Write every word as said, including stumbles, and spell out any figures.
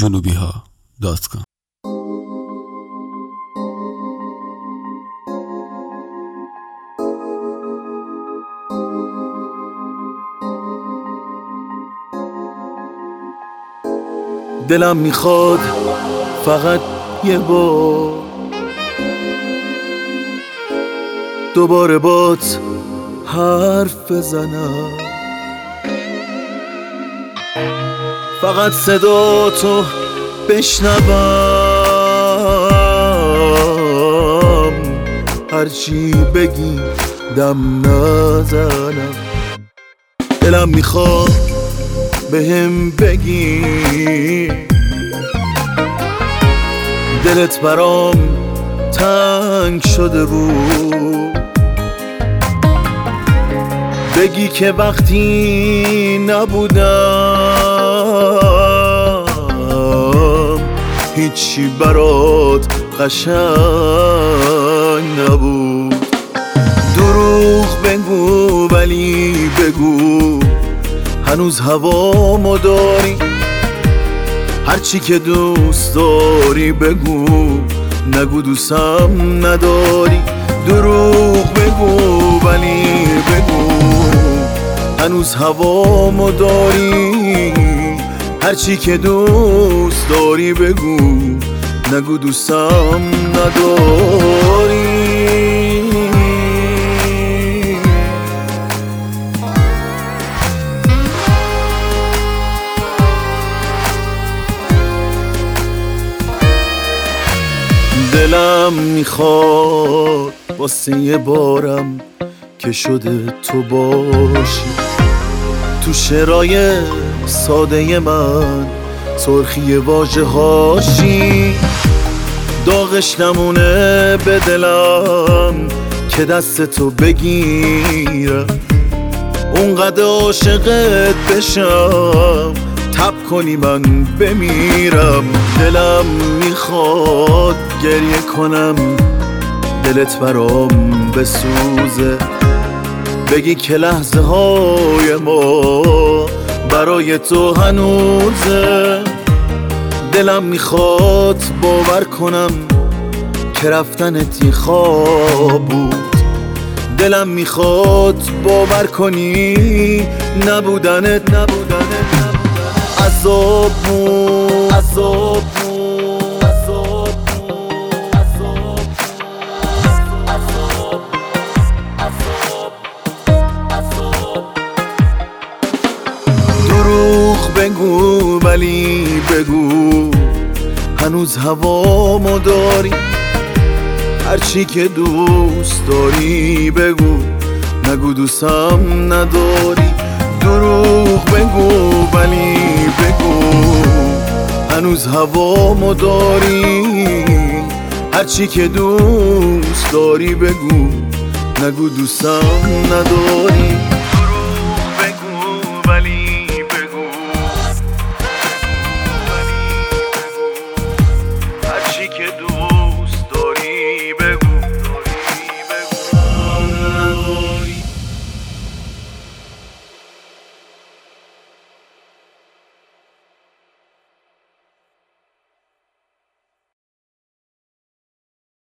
جنوبی ها دات کام. دلم میخواد فقط یه بار دوباره بات حرف بزنم، فقط صدا تو بشنوم، هرچی بگی دم نزنم. دلم میخواد بهم بگی دلت برام تنگ شده بود، بگی که وقتی نبودم هیچی برات قشنگ نبود. دروغ بگو ولی بگو هنوز هوامو داری، هرچی که دوست داری بگو، نگو دوستم نداری. دروغ بگو ولی بگو هنوز هوامو داری، هرچی که دوست داری بگو، نگو دوستم نداری. دلم میخواد واسه یه بارم که شده تو باشی، تو شعرهای ساده من سرخی واژه هاشی، داغش نمونه به دلم که دست تو بگیرم، اونقدر عاشقت بشم تب کنی من بمیرم. دلم میخواد گریه کنم دلت برام بسوزه، بگی که لحظه های ما برای تو هنوزه. دلم میخواد باور کنم که رفتنت یه خواب بود، دلم میخواد باور کنی نبودنت نبودنت عذاب بود، عذاب بود، عذاب بود، عذاب، عذاب، عذاب، عذاب. دروغ بگو ولی بگو هنوز هوامو داری، هرچی که دوست داری بگو، نگو دوستم نداری. دروغ بگو ولی بگو هنوز هوامو داری، هرچی که دوست داری بگو، نگو دوستم نداری.